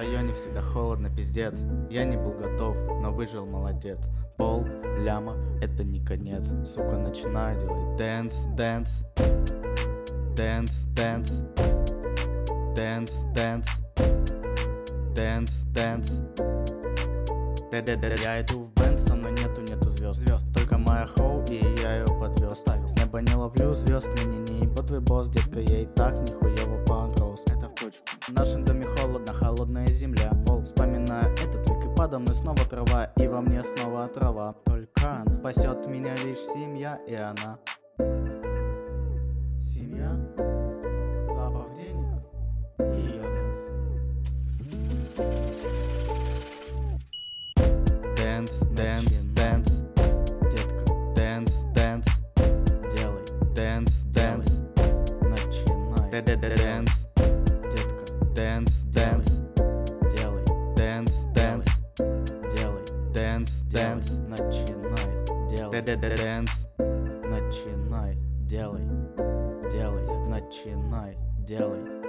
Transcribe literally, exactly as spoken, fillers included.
районе всегда холодно, пиздец. Я не был готов, но выжил, молодец. Пол ляма, это не конец. Сука, начинаю делать дэнс, дэнс. Дэнс, дэнс. Дэнс, дэнс. Дэнс, дэнс. Я иду в бенд, со мной нету, нету звезд. Звезд, только моя хоу, и я ее подвез. Оставил. С неба не ловлю звезд, мне не ебет твой босс, детка, я и так нихуево подрос. Это в точку. В нашем доме холодно, холодная земля. Пол, вспоминаю этот век, и подо мной снова трава, и во мне снова трава. Только спасет меня лишь семья, и она. Семья, запах денег и ее дэнс. Дэнс, дэнс, дэнс, детка, дэнс, дэнс, делай, дэнс, дэнс, начинай, дэнс, детка, дэнс, дэнс, делай, дэнс, дэнс, делай, дэнс, дэнс, начинай, делай, дэнс, начинай, делай, делай, начинай, делай.